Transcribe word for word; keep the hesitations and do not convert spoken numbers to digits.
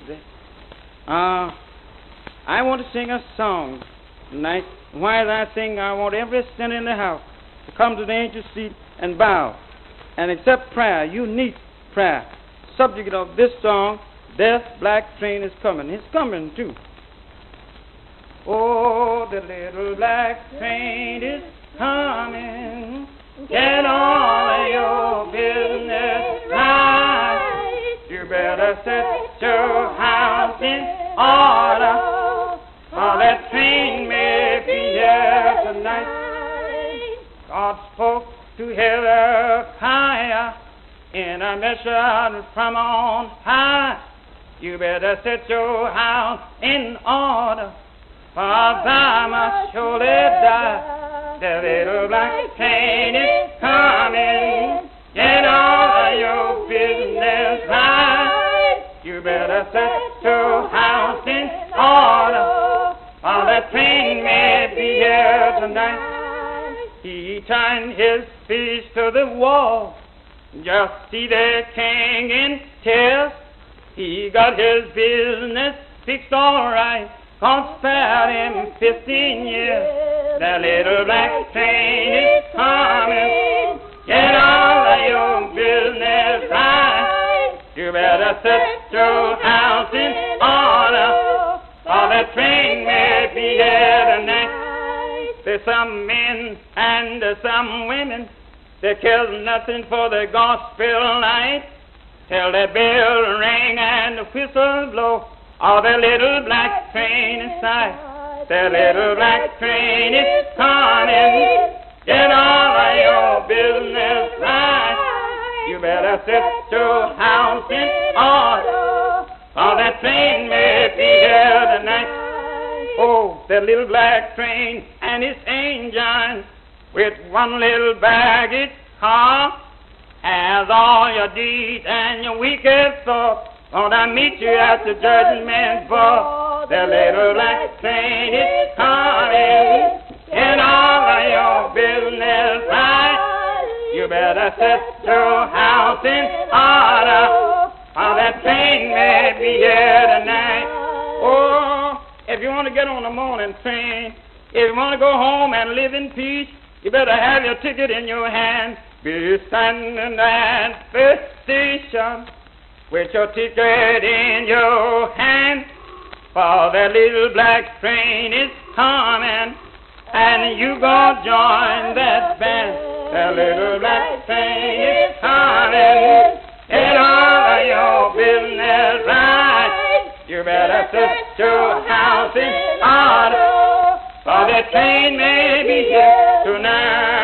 Uh, I want to sing a song tonight. While I sing, I want every sinner in the house to come to the angel seat and bow and accept prayer. You need prayer. Subject of this song, Death Black Train is coming. It's coming too. Oh, the little black train is coming. Get all of your business right. You better set your house in order, for that train may be here tonight. God spoke to Hezekiah in a mission from on high. You better set your house in order, for thou must surely die. The little black train is coming. Get all of your business right. You better set your house in order, for the train may be here tonight. He turned his face to the wall, just see the king in tears. He got his business fixed all right, God spared him fifteen years. The little black train is coming. Get all of your business right. You better set your house in order, for the train may be here tonight. There's some men and there's some women that care nothing for the gospel light. Till the bell ring and the whistle blow, or the little black train inside. The little black train is coming. Get all of your business right. You better set your house in order, for that train may be here tonight. Oh, the little black train and its engine, with one little baggage car, has all your deeds and your wicked thoughts. Gonna meet you at the judgment bar. The little black train is coming. Get all of your business right. You better set your house in order, or that train may be here tonight. Oh, if you want to get on the morning train, if you want to go home and live in peace, you better have your ticket in your hand. Be standing at the station with your ticket in your hand, for the little black train is coming, and you gonna join that band. The little black train is coming. Get all of your business right. You better set your house in order, for the train may be here tonight.